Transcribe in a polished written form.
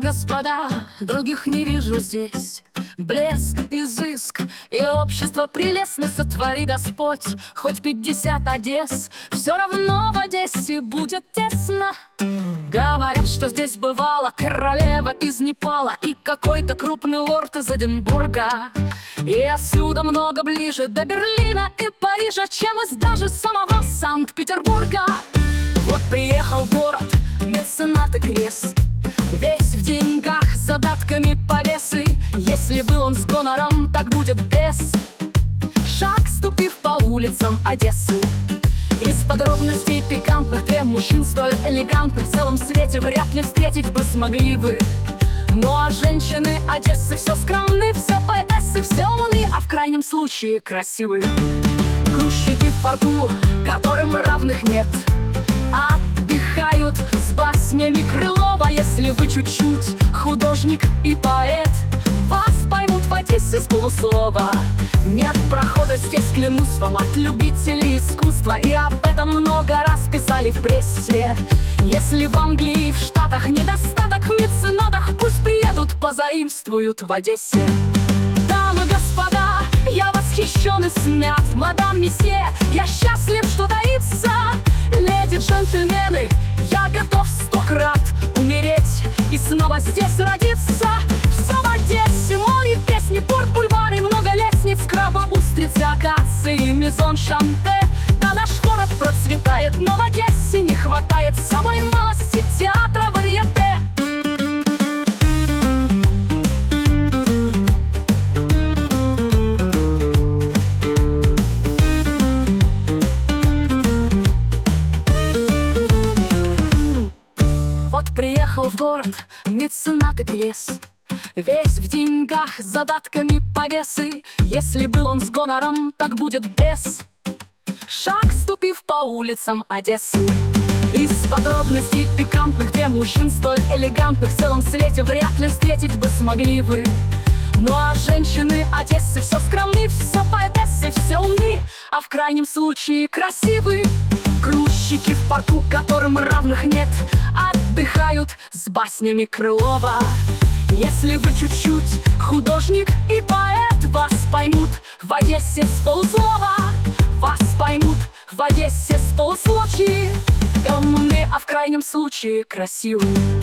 господа, других не вижу здесь. Блеск, изыск и общество прелестно сотвори Господь. Хоть 50 Одесс, все равно в Одессе будет тесно. Говорят, что здесь бывала королева из Непала и какой-то крупный лорд из Эдинбурга. И отсюда много ближе до Берлина и Парижа, чем из даже самого Санкт-Петербурга. Вот приехал в город меценат и крест, весь в деньгах, задатками повесы. Если был он с гонором, так будет без. Шаг ступив по улицам Одессы. Из подробностей пикантных две мужчин столь элегантных в целом свете вряд ли встретить бы смогли вы. Ну а женщины Одессы все скромны, все поэты, все умны, а в крайнем случае красивы. Грузчики в порту, которым равных нет, отдыхают с баснями Крылова. Если вы чуть-чуть художник и поэт, вас поймут в Одессе с полуслова. Нет прохода здесь, клянусь вам, от любителей искусства, и об этом много раз писали в прессе. Если в Англии и в Штатах недостаток в меценатах, пусть приедут, позаимствуют в Одессе. Дамы, господа, я восхищен и смят, мадам, месье, я счастлив, что таится. Леди, джентльмены, я готов 100 крат умереть и снова здесь родиться. Все в Одессе, море, песни, порт, бульвары, много лестниц, краба, устрицы, акации, мезон, шанте. Да, наш город процветает, но в Одессе не хватает самой малости театра варьете. Вот приехал в город меценат и пьес, весь в деньгах, задатками повесы. Если был он с гонором, так будет без. Шаг ступив по улицам Одессы. Из подробностей пикантных две мужчин столь элегантных в целом свете вряд ли встретить бы смогли вы. Ну а женщины Одессы все скромны, все поэтессы, все умны, а в крайнем случае красивы. Грузчики в порту, которым равных нет, отдыхают с баснями Крылова. Если вы чуть-чуть художник и поэт, вас поймут в Одессе с полуслова. Вас поймут в Одессе с полусловчи. Умны, а в крайнем случае красивы.